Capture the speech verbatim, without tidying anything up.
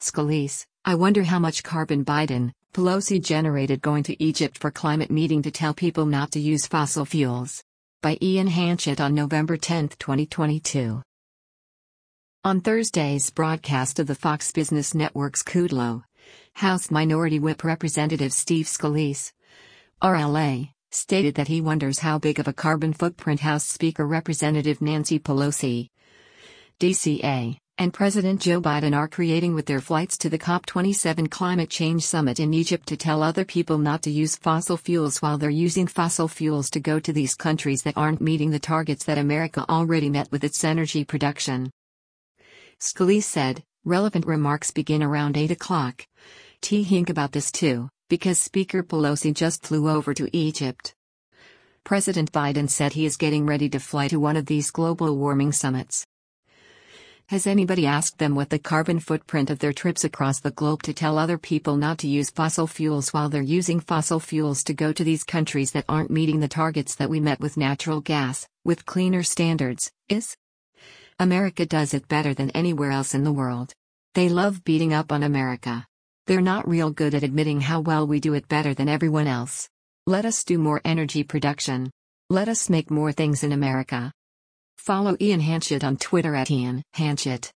Scalise, I wonder how much carbon Biden, Pelosi generated going to Egypt for climate meeting to tell people not to use fossil fuels. By Ian Hanchett on November tenth, twenty twenty-two. On Thursday's broadcast of the Fox Business Network's Kudlow, House Minority Whip Representative Steve Scalise, R L A, stated that he wonders how big of a carbon footprint House Speaker Representative Nancy Pelosi, D C A, and President Joe Biden are creating with their flights to the COP twenty-seven climate change summit in Egypt to tell other people not to use fossil fuels while they're using fossil fuels to go to these countries that aren't meeting the targets that America already met with its energy production. Scalise said, relevant remarks begin around eight o'clock. Think about this too, because Speaker Pelosi just flew over to Egypt. President Biden said he is getting ready to fly to one of these global warming summits. Has anybody asked them what the carbon footprint of their trips across the globe to tell other people not to use fossil fuels while they're using fossil fuels to go to these countries that aren't meeting the targets that we met with natural gas, with cleaner standards, is? America does it better than anywhere else in the world. They love beating up on America. They're not real good at admitting how well we do it better than everyone else. Let us do more energy production. Let us make more things in America. Follow Ian Hanchett on Twitter at Ian Hanchett.